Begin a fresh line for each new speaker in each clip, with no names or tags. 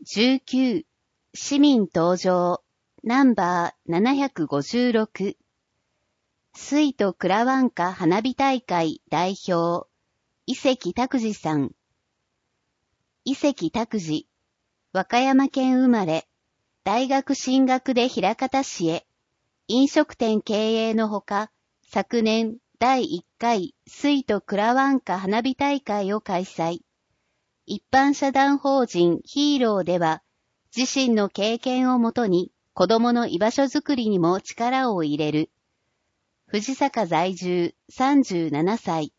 19市民登場ナンバー756水都クラワンカ花火大会代表伊関拓司さん。伊関拓司、和歌山県生まれ、大学進学で枚方市へ、飲食店経営のほか、昨年第1回水都クラワンカ花火大会を開催。一般社団法人ヒーローでは、自身の経験をもとに子供の居場所づくりにも力を入れる。藤坂在住37歳。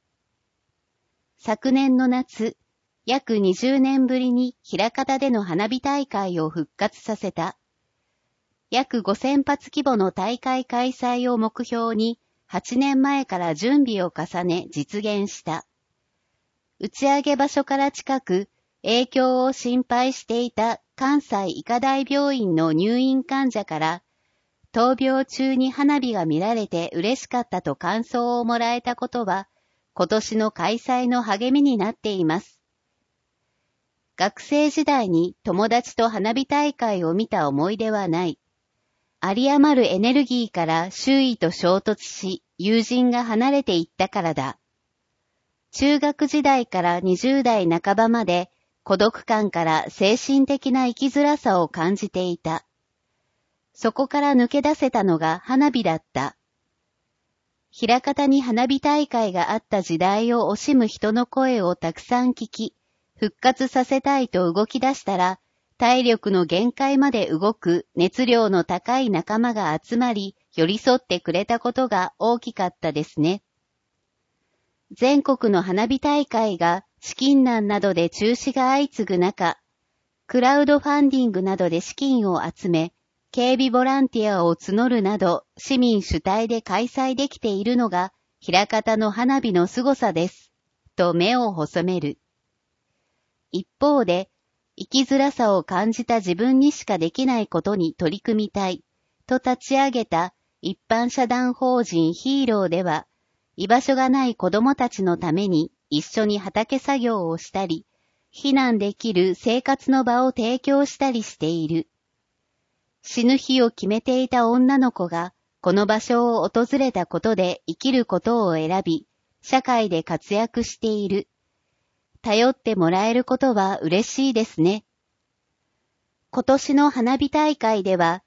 昨年の夏、約20年ぶりに枚方での花火大会を復活させた。約5000発規模の大会開催を目標に8年前から準備を重ね実現した。打ち上げ場所から近く影響を心配していた関西医科大病院の入院患者から闘病中に花火が見られて嬉しかったと感想をもらえたことは今年の開催の励みになっています。学生時代に友達と花火大会を見た思い出はない。有り余るエネルギーから周囲と衝突し、友人が離れていったからだ。中学時代から20代半ばまで孤独感から精神的な生きづらさを感じていた。そこから抜け出せたのが花火だった。枚方に花火大会があった時代を惜しむ人の声をたくさん聞き、復活させたいと動き出したら、体力の限界まで動く熱量の高い仲間が集まり、寄り添ってくれたことが大きかったですね。全国の花火大会が資金難などで中止が相次ぐ中、クラウドファンディングなどで資金を集め、警備ボランティアを募るなど市民主体で開催できているのが枚方の花火の凄さです、と目を細める。一方で、生きづらさを感じた自分にしかできないことに取り組みたい、と立ち上げた一般社団法人ヒーローでは、居場所がない子供たちのために一緒に畑作業をしたり、避難できる生活の場を提供したりしている。死ぬ日を決めていた女の子が、この場所を訪れたことで生きることを選び、社会で活躍している。頼ってもらえることは嬉しいですね。今年の花火大会では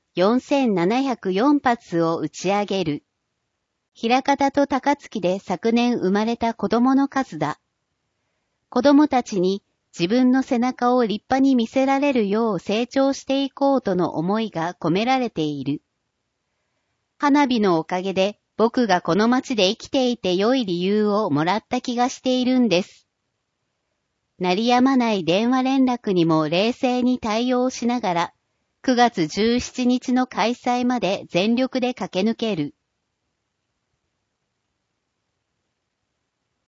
4704発を打ち上げる。枚方と高槻で昨年生まれた子供の数だ。子供たちに自分の背中を立派に見せられるよう成長していこうとの思いが込められている。花火のおかげで僕がこの街で生きていて良い理由をもらった気がしているんです。鳴り止まない電話連絡にも冷静に対応しながら、9月17日の開催まで全力で駆け抜ける。